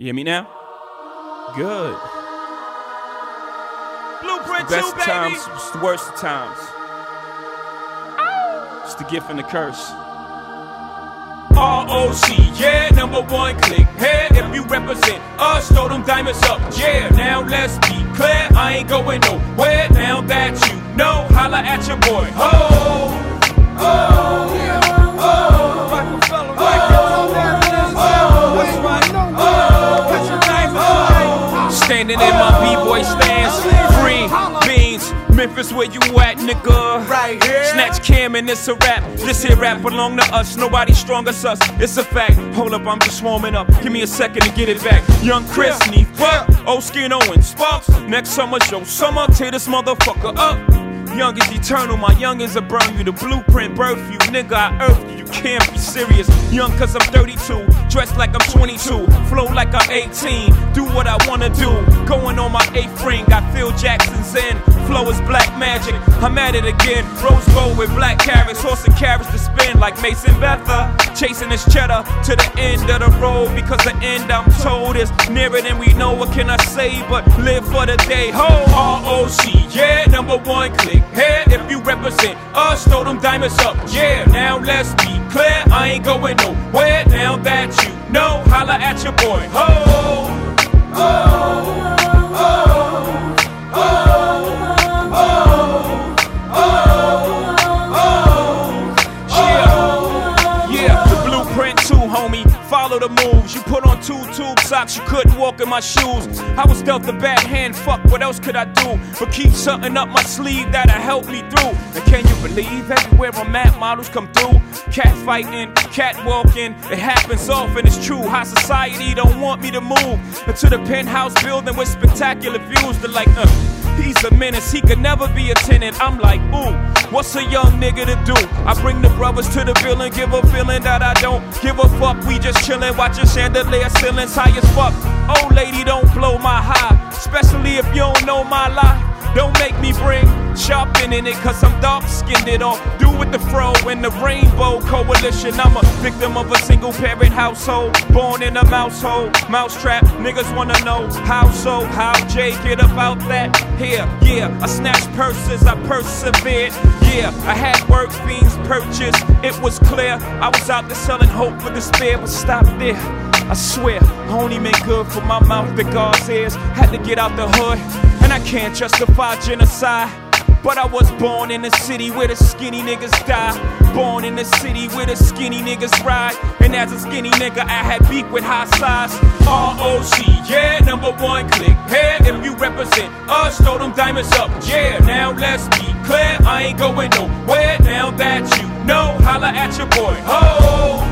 You hear me now? Good. Blueprint It's the best 2, baby. times, it's the worst of times. It's the gift and the curse. ROC, yeah, #1 click. Hey, if you represent us, throw them diamonds up. Yeah, now let's be clear. I ain't going nowhere. Now that you know, holla at your boy. Oh, oh, yeah. Oh, Rockefeller Records. That's right. Oh, put your diamonds up. Standing in my B-boy stance, free beans. Memphis, where you at, nigga? Right here. Snatch Cam and it's a rap. This here rap belong to us. Nobody strong as us. It's a fact. Hold up, I'm just warming up. Give me a second to get it back. Young Chris, Neef, fuck. Old Skin Owen, Sparks. Next summer, show summer. Tear this motherfucker up. Young is eternal, my youngins will burn you. The blueprint birth you, nigga, I earth you. You can't be serious. Young cause I'm 32, dressed like I'm 22, flow like I'm 18. Do what I wanna do. Going on my 8th ring, got Phil Jackson's in. Flow is black magic, I'm at it again. Rose gold with black carrots, horse and carriage to spin like Mason Betha. Chasing this cheddar to the end of the road, because the end I'm told is nearer than we know. What can I say but live for the day? Ho, ROC, yeah, #1 click. Hey, if you represent us, throw them diamonds up. Yeah, now let's be clear. I ain't going nowhere. Now that you know, holla at your boy. Ho, oh, oh, oh, oh, yeah, the blueprint 2, homie. Follow the moves. You put on 2 tube socks, you couldn't walk in my shoes. I was dealt a bad hand, fuck, what else could I do? But keep something up my sleeve that'll help me through. And can you believe everywhere I'm at, models come through? Cat fighting, cat walking, it happens often, it's true. High society don't want me to move into the penthouse building with spectacular views. They're like, he's a menace, he could never be a tenant. I'm like, ooh, what's a young nigga to do? I bring the brothers to the building, give a feeling that I don't give a fuck. We just chillin', watching chandelier ceilings high as fuck. Old lady, don't blow my high, especially if you don't know my life. Don't make me bring sharpen in it, cause I'm dark-skinned it all. Do with the fro and the rainbow coalition. I'm a victim of a single parent household, born in a mouse hole. Mousetrap, niggas wanna know how so, how Jay get about that? Here, yeah, I snatched purses, I persevered. Yeah, I had work fiends purchased, it was clear. I was out there selling hope for despair, but stop there. I swear, I only meant good for my mouth that God's ears. Had to get out the hood, and I can't justify genocide. But I was born in a city where the skinny niggas die. Born in a city where the skinny niggas ride. And as a skinny nigga, I had beef with high size. ROC, yeah, #1 click. Hey, if you represent us, throw them diamonds up. Yeah, now let's be clear. I ain't going nowhere. Now that you know, holla at your boy. Oh.